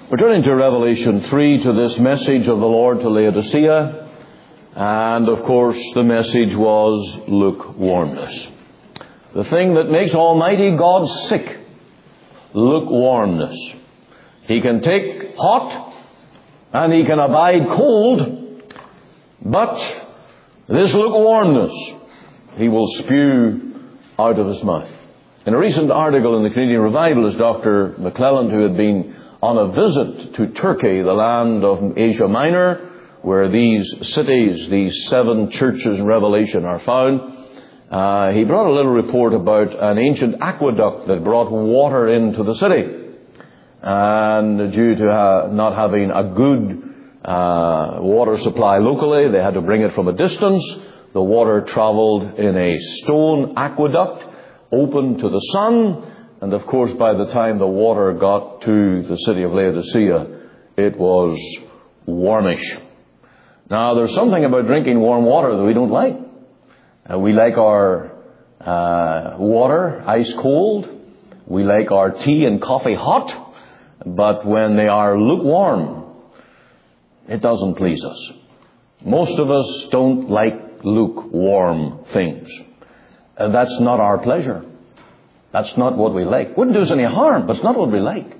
We're turning to Revelation 3, to this message of the Lord to Laodicea. And, of course, the message was lukewarmness. The thing that makes Almighty God sick. Lukewarmness. He can take hot and He can abide cold. But this lukewarmness He will spew out of His mouth. In a recent article in the Canadian Revivalist, Dr. McClelland, who had been on a visit to Turkey, the land of Asia Minor, where these cities, these 7 churches in Revelation are found, he brought a little report about an ancient aqueduct that brought water into the city. And due to not having a good water supply locally, they had to bring it from a distance. The water traveled in a stone aqueduct, open to the sun. And of course, by the time the water got to the city of Laodicea, it was warmish. Now, there's something about drinking warm water that we don't like. We like our water ice cold. We like our tea and coffee hot. But when they are lukewarm, it doesn't please us. Most of us don't like lukewarm things. And that's not our pleasure. That's not what we like. Wouldn't do us any harm, but it's not what we like.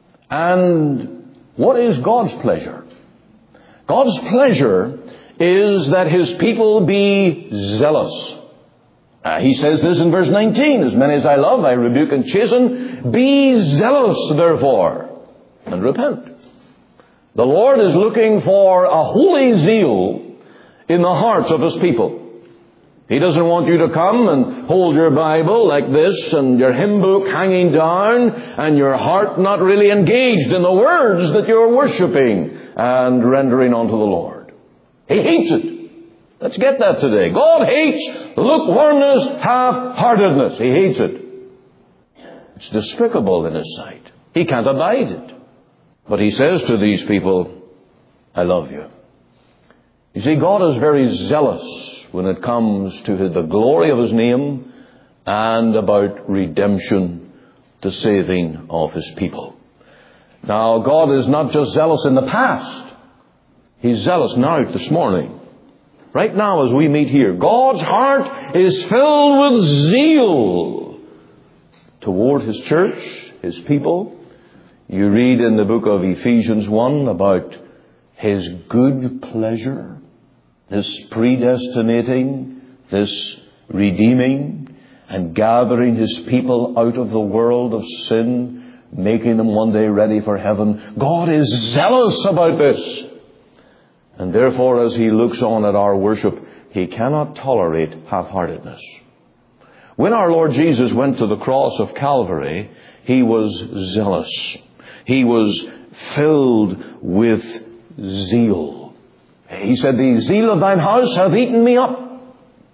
And what is God's pleasure? God's pleasure is that His people be zealous. He says this in verse 19, as many as I love, I rebuke and chasten. Be zealous, therefore, and repent. The Lord is looking for a holy zeal in the hearts of His people. He doesn't want you to come and hold your Bible like this and your hymn book hanging down and your heart not really engaged in the words that you're worshiping and rendering unto the Lord. He hates it. Let's get that today. God hates lukewarmness, half-heartedness. He hates it. It's despicable in His sight. He can't abide it. But He says to these people, I love you. You see, God is very zealous when it comes to the glory of His name and about redemption, the saving of His people. Now, God is not just zealous in the past. He's zealous now, this morning. Right now, as we meet here, God's heart is filled with zeal toward His church, His people. You read in the book of Ephesians 1 about His good pleasure, this predestinating, this redeeming, and gathering His people out of the world of sin, making them one day ready for heaven. God is zealous about this. And therefore, as He looks on at our worship, He cannot tolerate half-heartedness. When our Lord Jesus went to the cross of Calvary, He was zealous. He was filled with zeal. He said, the zeal of thine house hath eaten me up.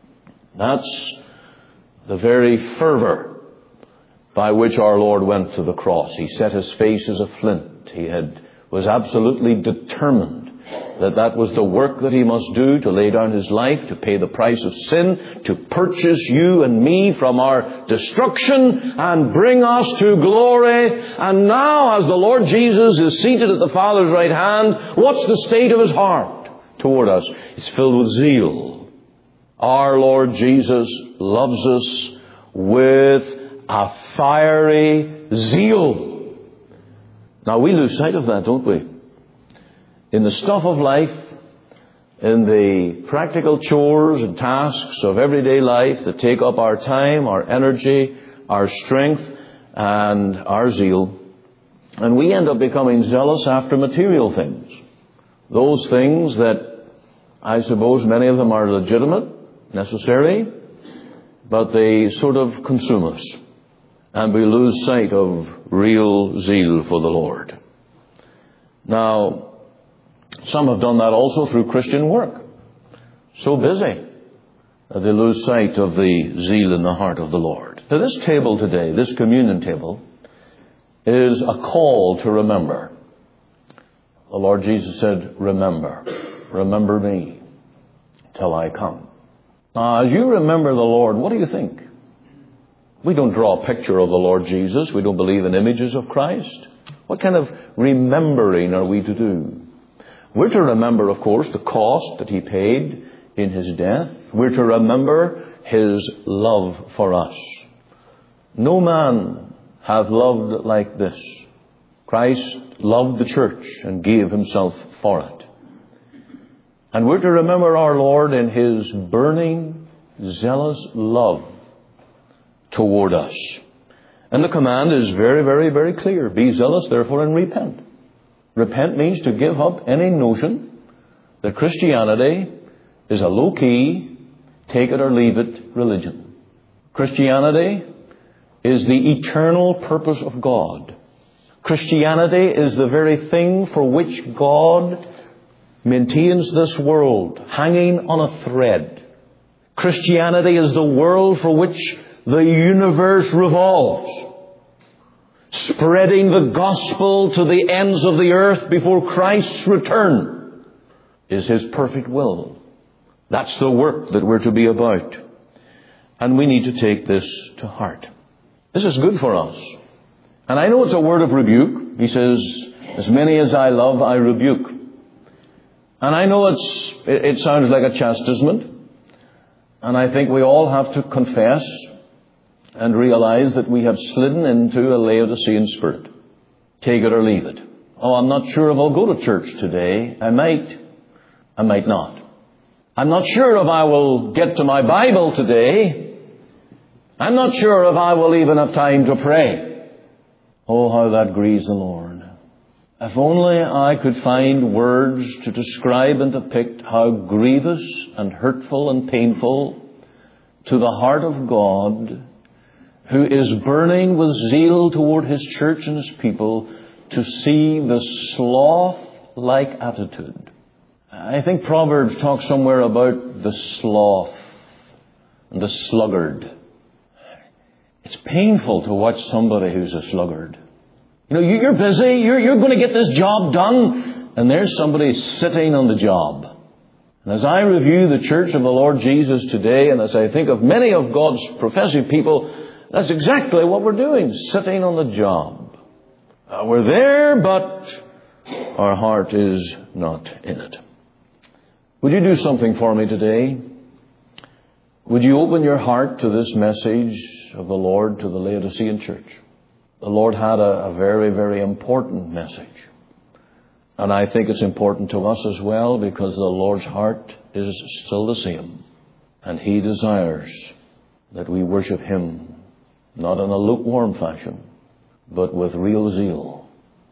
That's the very fervor by which our Lord went to the cross. He set His face as a flint. He was absolutely determined that was the work that He must do, to lay down His life, to pay the price of sin, to purchase you and me from our destruction and bring us to glory. And now, as the Lord Jesus is seated at the Father's right hand, what's the state of His heart toward us? It's filled with zeal. Our Lord Jesus loves us with a fiery zeal. Now, we lose sight of that, don't we? In the stuff of life, in the practical chores and tasks of everyday life that take up our time, our energy, our strength, and our zeal. And we end up becoming zealous after material things. Those things that, I suppose, many of them are legitimate, necessary, but they sort of consume us. And we lose sight of real zeal for the Lord. Now, some have done that also through Christian work. So busy that they lose sight of the zeal in the heart of the Lord. Now, this table today, this communion table, is a call to remember. The Lord Jesus said, remember me till I come. Now, as you remember the Lord, what do you think? We don't draw a picture of the Lord Jesus. We don't believe in images of Christ. What kind of remembering are we to do? We're to remember, of course, the cost that He paid in His death. We're to remember His love for us. No man hath loved like this. Christ loved the church and gave Himself for it. And we're to remember our Lord in His burning, zealous love toward us. And the command is very, very, very clear. Be zealous, therefore, and repent. Repent means to give up any notion that Christianity is a low-key, take it or leave it religion. Christianity is the eternal purpose of God. Christianity is the very thing for which God maintains this world hanging on a thread. Christianity is the world for which the universe revolves, spreading the gospel to the ends of the earth before Christ's return is His perfect will. That's the work that we're to be about. And we need to take this to heart. This is good for us. And I know it's a word of rebuke. He says, as many as I love, I rebuke. And I know it sounds like a chastisement. And I think we all have to confess and realize that we have slidden into a Laodicean spirit. Take it or leave it. Oh, I'm not sure if I'll go to church today. I might not. I'm not sure if I will get to my Bible today. I'm not sure if I will even have time to pray. Oh, how that grieves the Lord. If only I could find words to describe and depict how grievous and hurtful and painful to the heart of God, who is burning with zeal toward His church and His people, to see the sloth-like attitude. I think Proverbs talks somewhere about the sloth and the sluggard. It's painful to watch somebody who's a sluggard. You know, you're busy, you're going to get this job done, and there's somebody sitting on the job. And as I review the church of the Lord Jesus today, and as I think of many of God's professing people, that's exactly what we're doing, sitting on the job. We're there, but our heart is not in it. Would you do something for me today? Would you open your heart to this message of the Lord to the Laodicean church? The Lord had a very, very important message. And I think it's important to us as well, because the Lord's heart is still the same. And He desires that we worship Him, not in a lukewarm fashion, but with real zeal.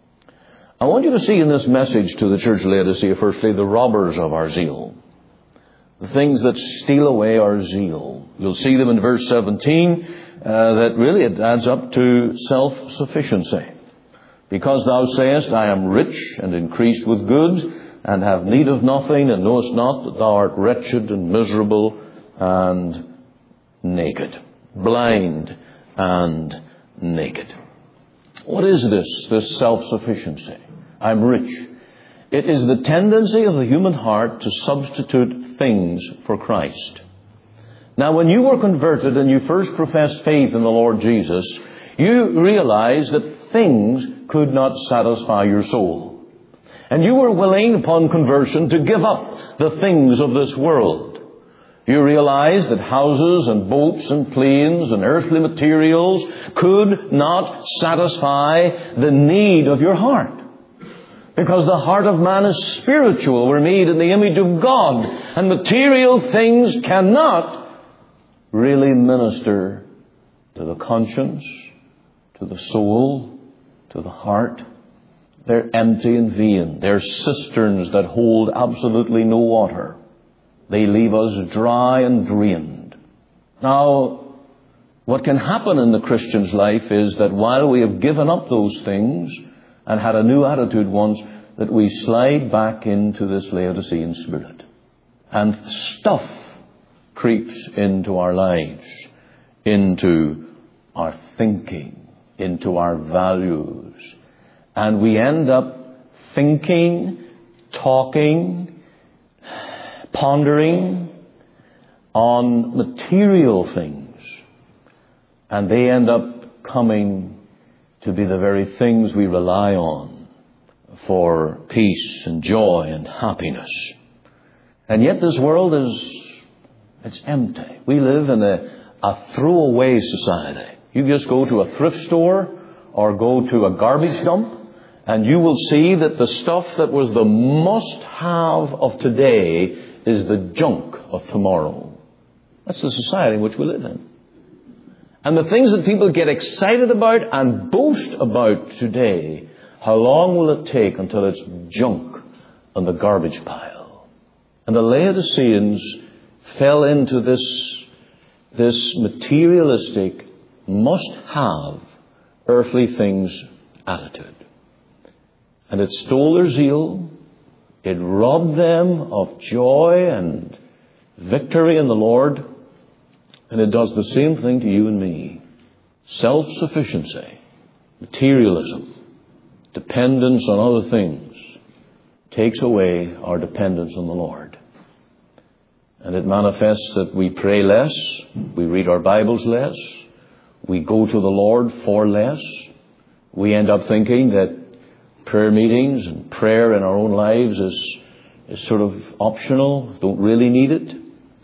I want you to see in this message to the church of Laodicea, firstly, the robbers of our zeal. The things that steal away our zeal. You'll see them in verse 17, that really it adds up to self-sufficiency. Because thou sayest, I am rich and increased with goods, and have need of nothing, and knowest not that thou art wretched and miserable and naked. Blind and naked. What is this self-sufficiency? I'm rich. It is the tendency of the human heart to substitute things for Christ. Now, when you were converted and you first professed faith in the Lord Jesus, you realized that things could not satisfy your soul. And you were willing, upon conversion, to give up the things of this world. You realized that houses and boats and planes and earthly materials could not satisfy the need of your heart. Because the heart of man is spiritual. We're made in the image of God. And material things cannot really minister to the conscience, to the soul, to the heart. They're empty and vain. They're cisterns that hold absolutely no water. They leave us dry and drained. Now, what can happen in the Christian's life is that while we have given up those things and had a new attitude once, that we slide back into this Laodicean spirit. And stuff creeps into our lives, into our thinking, into our values. And we end up thinking, talking, pondering on material things. And they end up coming to be the very things we rely on for peace and joy and happiness. And yet this world it's empty. We live in a throwaway society. You just go to a thrift store or go to a garbage dump, and you will see that the stuff that was the must-have of today is the junk of tomorrow. That's the society in which we live in. And the things that people get excited about and boast about today, how long will it take until it's junk on the garbage pile? And the Laodiceans fell into this materialistic, must-have, earthly things attitude. And it stole their zeal. It robbed them of joy and victory in the Lord. And it does the same thing to you and me. Self-sufficiency, materialism, dependence on other things takes away our dependence on the Lord. And it manifests that we pray less, we read our Bibles less, we go to the Lord for less. We end up thinking that prayer meetings and prayer in our own lives is sort of optional, don't really need it.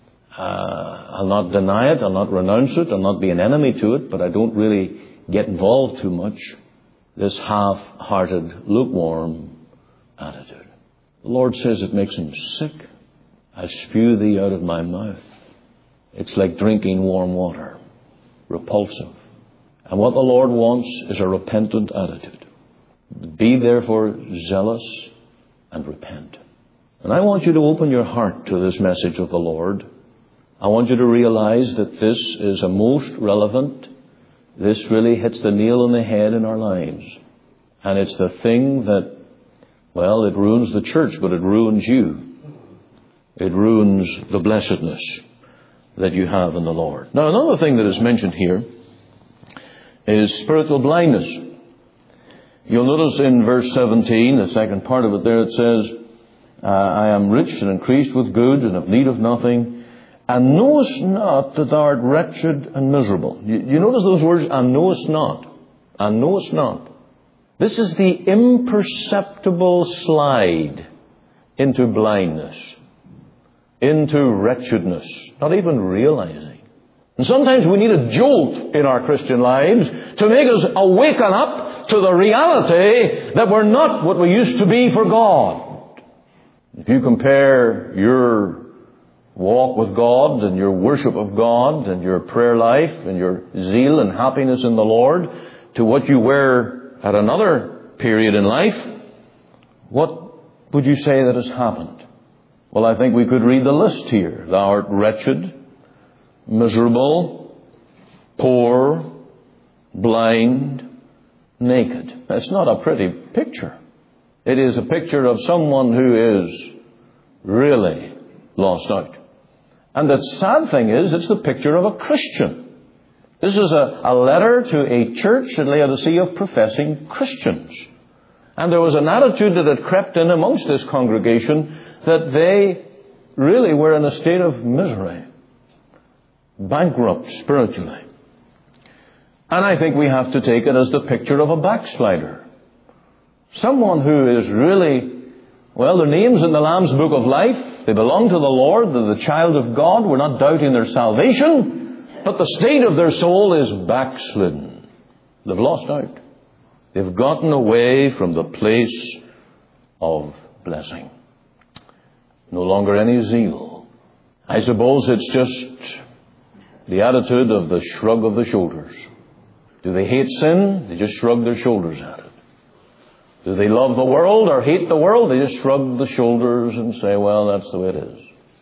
I'll not deny it, I'll not renounce it, I'll not be an enemy to it, but I don't really get involved too much. This half-hearted, lukewarm attitude. The Lord says it makes him sick. I spew thee out of my mouth. It's like drinking warm water. Repulsive. And what the Lord wants is a repentant attitude. Be therefore zealous and repent. And I want you to open your heart to this message of the Lord. I want you to realize that this is a most relevant. This really hits the nail on the head in our lives. And it's the thing that, well, it ruins the church, but it ruins you. It ruins the blessedness that you have in the Lord. Now, another thing that is mentioned here is spiritual blindness. You'll notice in verse 17, the second part of it there, it says, I am rich and increased with goods and have need of nothing, and knowest not that thou art wretched and miserable. You notice those words, and knowest not. And knowest not. This is the imperceptible slide into blindness, into wretchedness, not even realizing. And sometimes we need a jolt in our Christian lives to make us awaken up to the reality that we're not what we used to be for God. If you compare your walk with God and your worship of God and your prayer life and your zeal and happiness in the Lord to what you were at another period in life, what would you say that has happened? Well, I think we could read the list here. Thou art wretched, miserable, poor, blind, naked. That's not a pretty picture. It is a picture of someone who is really lost out. And the sad thing is, it's the picture of a Christian. This is a letter to a church in Laodicea of professing Christians. And there was an attitude that had crept in amongst this congregation that they really were in a state of misery, bankrupt spiritually. And I think we have to take it as the picture of a backslider. Someone who is really, well, their name's in the Lamb's Book of Life. They belong to the Lord. They're the child of God. We're not doubting their salvation. But the state of their soul is backslidden. They've lost out. They've gotten away from the place of blessing. No longer any zeal. I suppose it's just the attitude of the shrug of the shoulders. Do they hate sin? They just shrug their shoulders at it. Do they love the world or hate the world? They just shrug the shoulders and say, well, that's the way it is.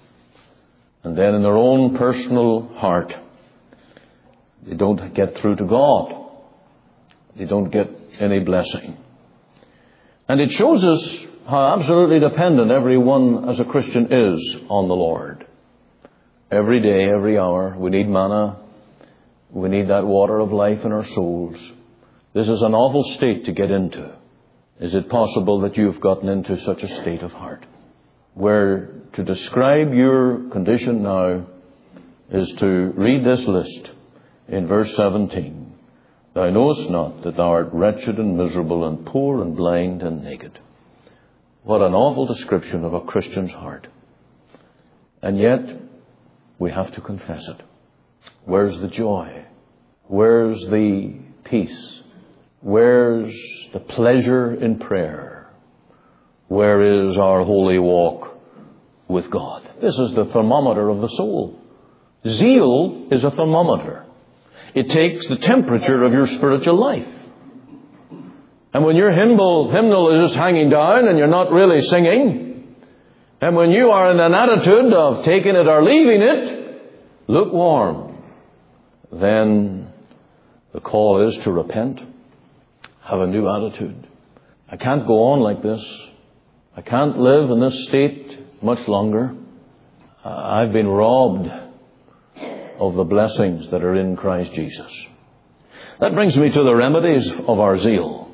And then in their own personal heart, they don't get through to God. They don't get any blessing. And it shows us how absolutely dependent everyone as a Christian is on the Lord. Every day, every hour, we need manna. We need that water of life in our souls. This is an awful state to get into. Is it possible that you've gotten into such a state of heart where to describe your condition now is to read this list in verse 17. Thou knowest not that thou art wretched and miserable and poor and blind and naked. What an awful description of a Christian's heart. And yet, we have to confess it. Where's the joy? Where's the peace? Where's the pleasure in prayer? Where is our holy walk with God? This is the thermometer of the soul. Zeal is a thermometer. It takes the temperature of your spiritual life. And when your hymnal is just hanging down and you're not really singing, and when you are in an attitude of taking it or leaving it, lukewarm, then the call is to repent, have a new attitude. I can't go on like this. I can't live in this state much longer. I've been robbed of the blessings that are in Christ Jesus. That brings me to the remedies of our zeal.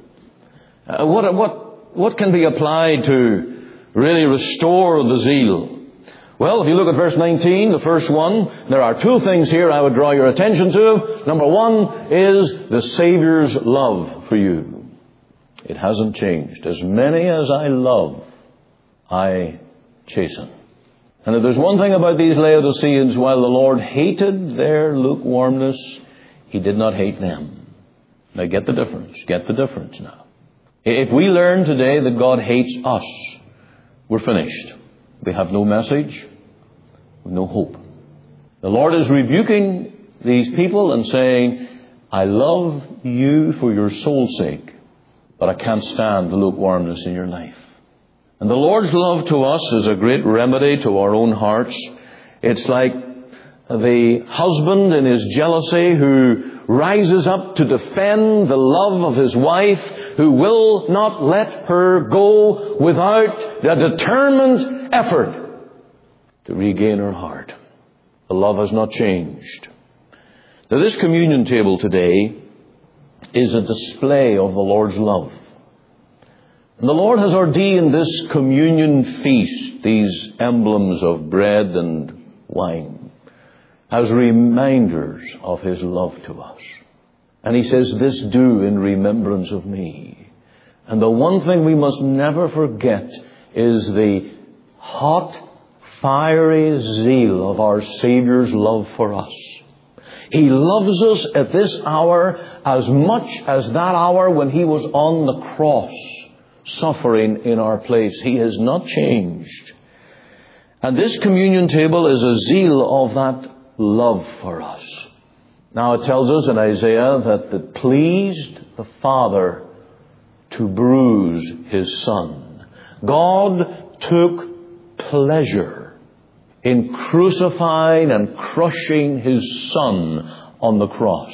What can be applied to really restore the zeal? Well, if you look at verse 19, the first one, there are two things here I would draw your attention to. Number one is the Savior's love for you. It hasn't changed. As many as I love, I chasten. And if there's one thing about these Laodiceans, while the Lord hated their lukewarmness, He did not hate them. Now get the difference. Get the difference now. If we learn today that God hates us, we're finished. We have no message, no hope. The Lord is rebuking these people and saying, I love you for your soul's sake, but I can't stand the lukewarmness in your life. And the Lord's love to us is a great remedy to our own hearts. It's like the husband in his jealousy who rises up to defend the love of his wife, who will not let her go without a determined effort to regain her heart. The love has not changed. Now, this communion table today is a display of the Lord's love. And the Lord has ordained this communion feast, these emblems of bread and wine, as reminders of His love to us. And He says, this do in remembrance of me. And the one thing we must never forget is the hot, fiery zeal of our Savior's love for us. He loves us at this hour as much as that hour when He was on the cross, suffering in our place. He has not changed. And this communion table is a zeal of that love for us. Now it tells us in Isaiah that it pleased the Father to bruise His Son. God took pleasure in crucifying and crushing His Son on the cross.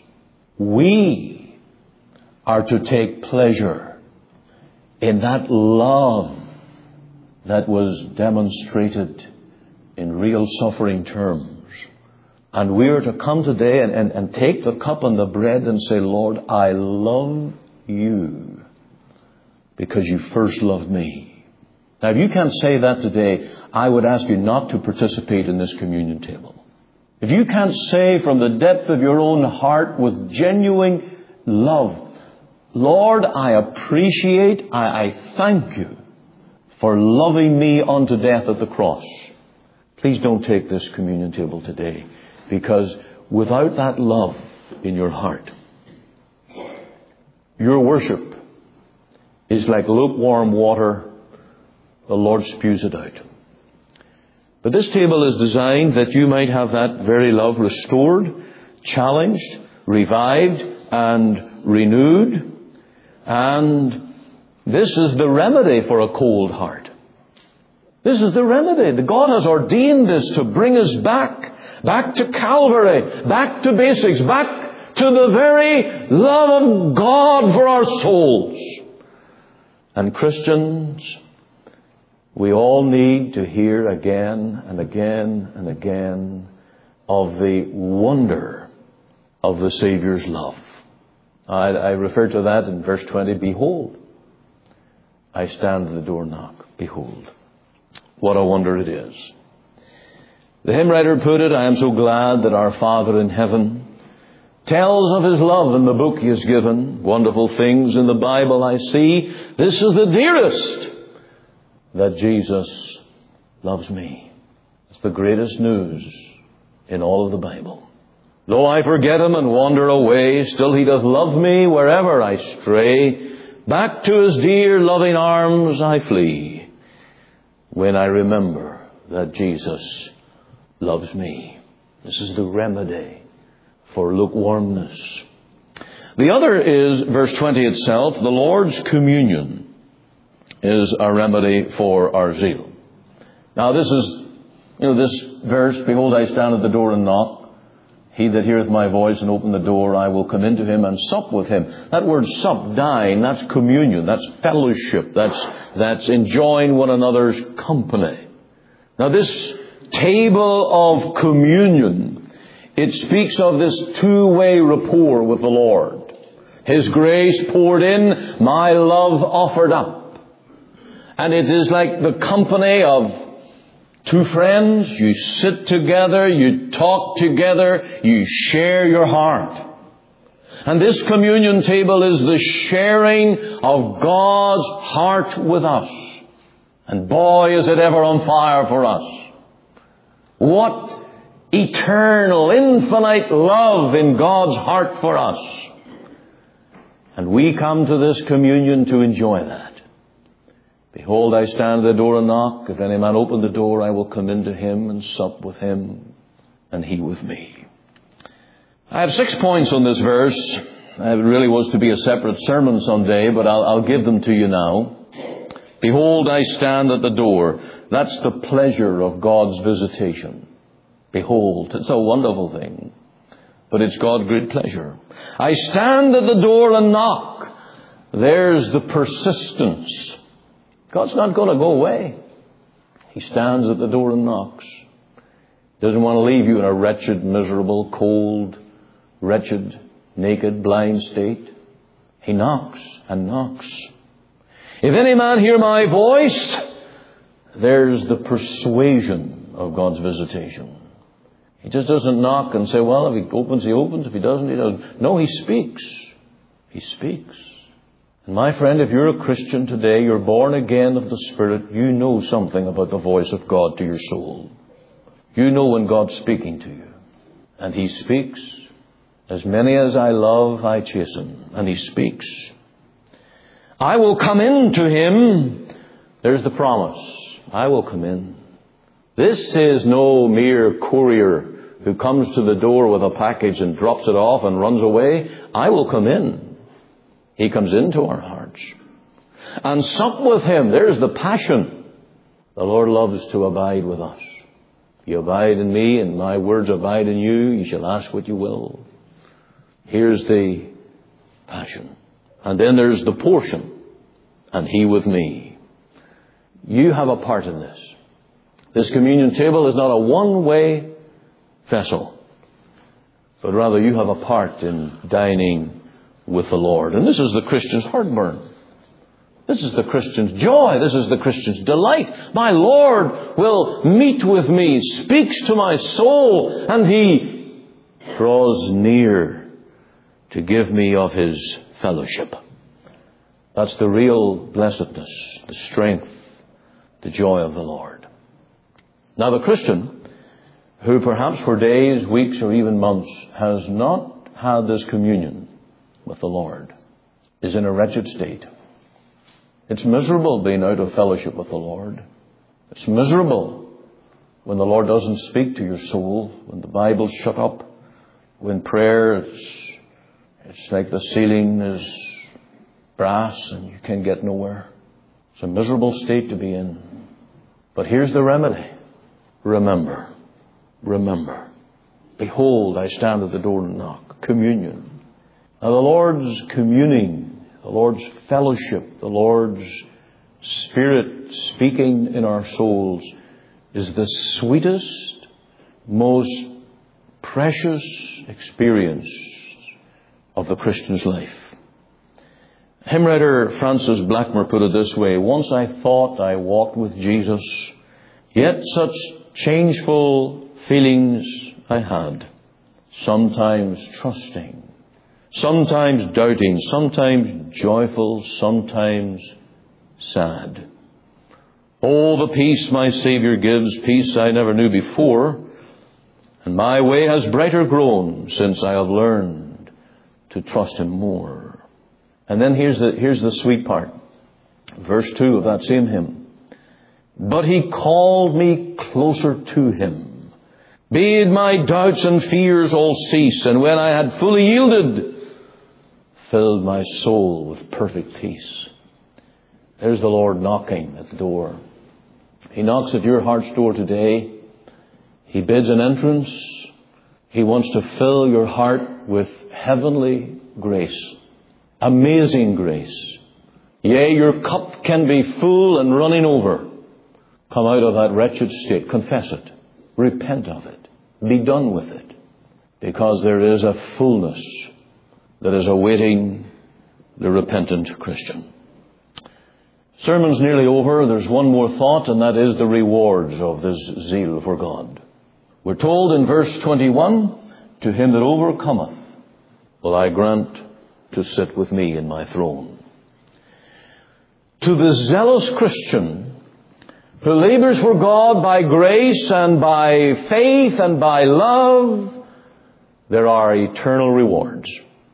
We are to take pleasure in that love that was demonstrated in real suffering terms. And we are to come today and take the cup and the bread and say, Lord, I love you because you first loved me. Now, if you can't say that today, I would ask you not to participate in this communion table. If you can't say from the depth of your own heart with genuine love, Lord, I appreciate, I thank you for loving me unto death at the cross. Please don't take this communion table today, because without that love in your heart, your worship is like lukewarm water. The Lord spews it out. But this table is designed that you might have that very love restored, challenged, revived, and renewed. And this is the remedy for a cold heart. This is the remedy. God has ordained this to bring us back to Calvary, back to basics, back to the very love of God for our souls. And Christians, we all need to hear again and again and again of the wonder of the Savior's love. I refer to that in verse 20. Behold, I stand at the door and knock. Behold. What a wonder it is. The hymn writer put it, I am so glad that our Father in heaven tells of His love in the book He has given. Wonderful things in the Bible I see. This is the dearest, that Jesus loves me. It's the greatest news in all of the Bible. Though I forget Him and wander away, still He doth love me wherever I stray. Back to His dear loving arms I flee, when I remember that Jesus loves me. This is the remedy for lukewarmness. The other is verse 20 itself. The Lord's communion is a remedy for our zeal. Now this is, this verse, behold, I stand at the door and knock. He that heareth my voice and open the door, I will come into him and sup with him. That word sup, dine, that's communion, that's fellowship, that's enjoying one another's company. Now this table of communion, it speaks of this two-way rapport with the Lord. His grace poured in, my love offered up. And it is like the company of two friends. You sit together, you talk together, you share your heart. And this communion table is the sharing of God's heart with us. And boy, is it ever on fire for us. What eternal, infinite love in God's heart for us. And we come to this communion to enjoy that. Behold, I stand at the door and knock. If any man open the door, I will come into him and sup with him, and he with me. I have 6 points on this verse. It really was to be a separate sermon someday, but I'll give them to you now. Behold, I stand at the door. That's the pleasure of God's visitation. Behold, it's a wonderful thing, but it's God's great pleasure. I stand at the door and knock. There's the persistence. God's not going to go away. He stands at the door and knocks. Doesn't want to leave you in a wretched, miserable, cold, wretched, naked, blind state. He knocks and knocks. If any man hear my voice, there's the persuasion of God's visitation. He just doesn't knock and say, well, if he opens, he opens. If he doesn't, he doesn't. No, he speaks. He speaks. And my friend, if you're a Christian today, you're born again of the Spirit, you know something about the voice of God to your soul. You know when God's speaking to you. And He speaks. As many as I love, I chasten. And He speaks. I will come into him. There's the promise. I will come in. This is no mere courier who comes to the door with a package and drops it off and runs away. I will come in. He comes into our hearts. And sup with Him. There's the passion. The Lord loves to abide with us. You abide in me and my words abide in you. You shall ask what you will. Here's the passion. And then there's the portion. And He with me. You have a part in this. This communion table is not a one-way vessel, but rather you have a part in dining with the Lord. And this is the Christian's heartburn. This is the Christian's joy. This is the Christian's delight. My Lord will meet with me, speaks to my soul, and He draws near to give me of His fellowship. That's the real blessedness, the strength, the joy of the Lord. Now the Christian, who perhaps for days, weeks, or even months has not had this communion with the Lord, is in a wretched state. It's miserable being out of fellowship with the Lord. It's miserable when the Lord doesn't speak to your soul, when the Bible's shut up, when prayer, it's like the ceiling is brass and you can get nowhere. It's a miserable state to be in. But here's the remedy. Remember. Remember. Behold, I stand at the door and knock. Communion. Now the Lord's communing, the Lord's fellowship, the Lord's Spirit speaking in our souls is the sweetest, most precious experience of the Christian's life. Hymn writer Francis Blackmore put it this way: once I thought I walked with Jesus, yet such changeful feelings I had. sometimes trusting, sometimes doubting, sometimes joyful, sometimes sad. Oh, the peace my Savior gives, peace I never knew before, and my way has brighter grown since I have learned to trust Him more. And then here's the sweet part. Verse 2 of that same hymn. But He called me closer to Him, bade my doubts and fears all cease, and when I had fully yielded, filled my soul with perfect peace. There's the Lord knocking at the door. He knocks at your heart's door today. He bids an entrance. He wants to fill your heart with heavenly grace, amazing grace. Yea, your cup can be full and running over. Come out of that wretched state. Confess it. Repent of it. Be done with it. Because there is a fullness that is awaiting the repentant Christian. Sermon's nearly over. There's one more thought, and that is the rewards of this zeal for God. We're told in verse 21, to him that overcometh will I grant to sit with me in my throne. To the zealous Christian who labors for God by grace and by faith and by love, there are eternal rewards,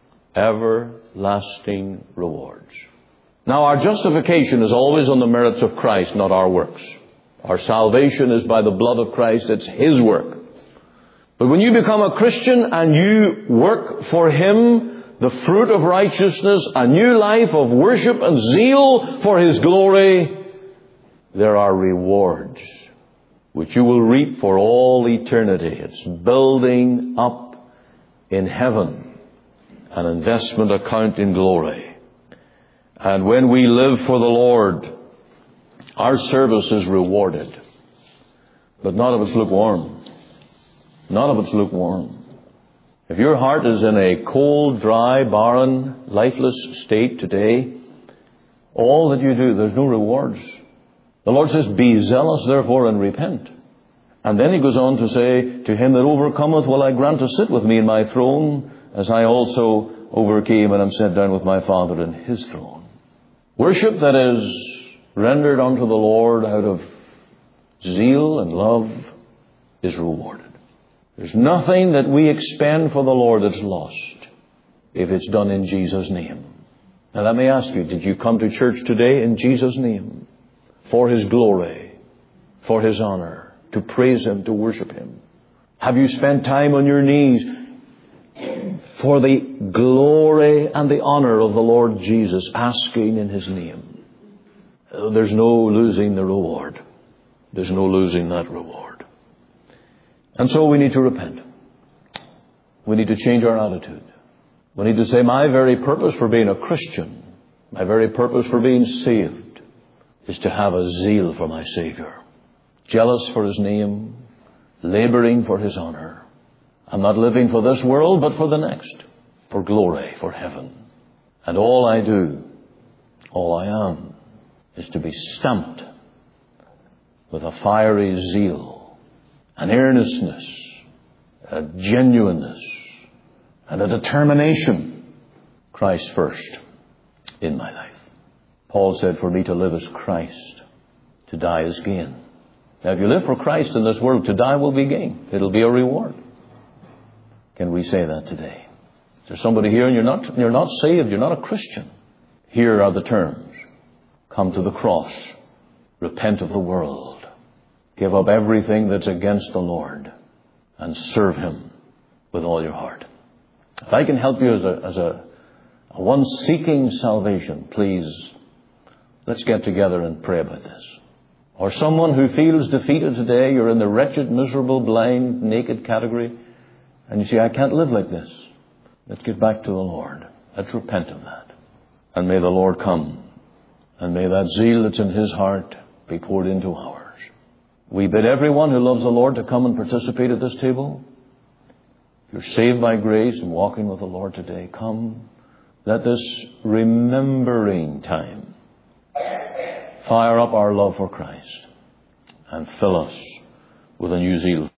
everlasting rewards. Now, our justification is always on the merits of Christ, not our works. Our salvation is by the blood of Christ. It's His work. But when you become a Christian and you work for Him, the fruit of righteousness, a new life of worship and zeal for His glory, there are rewards which you will reap for all eternity. It's building up in heaven, an investment account in glory. And when we live for the Lord, our service is rewarded. But not if it's lukewarm. Not if it's lukewarm. If your heart is in a cold, dry, barren, lifeless state today, all that you do, there's no rewards. The Lord says, be zealous therefore and repent. And then He goes on to say, to him that overcometh will I grant to sit with me in my throne, as I also overcame and am set down with my Father in His throne. Worship that is rendered unto the Lord out of zeal and love is rewarded. There's nothing that we expend for the Lord that's lost if it's done in Jesus' name. Now let me ask you, did you come to church today in Jesus' name? For His glory, for His honor, to praise Him, to worship Him? Have you spent time on your knees for the glory and the honor of the Lord Jesus, asking in His name? There's no losing the reward. There's no losing that reward. And so we need to repent. We need to change our attitude. We need to say, my very purpose for being a Christian, my very purpose for being saved, is to have a zeal for my Savior. Jealous for His name, laboring for His honor. I'm not living for this world, but for the next, for glory, for heaven. And all I do, all I am, is to be stamped with a fiery zeal, an earnestness, a genuineness, and a determination. Christ first in my life. Paul said, for me to live is Christ, to die is gain. Now, if you live for Christ in this world, to die will be gain. It'll be a reward. Can we say that today? Is there somebody here and you're not saved, you're not a Christian? Here are the terms. Come to the cross. Repent of the world. Give up everything that's against the Lord and serve Him with all your heart. If I can help you as a one seeking salvation, please, let's get together and pray about this. Or someone who feels defeated today, you're in the wretched, miserable, blind, naked category, and you say, I can't live like this. Let's get back to the Lord. Let's repent of that. And may the Lord come. And may that zeal that's in His heart be poured into ours. We bid everyone who loves the Lord to come and participate at this table. If you're saved by grace and walking with the Lord today, come. Let this remembering time fire up our love for Christ and fill us with a new zeal.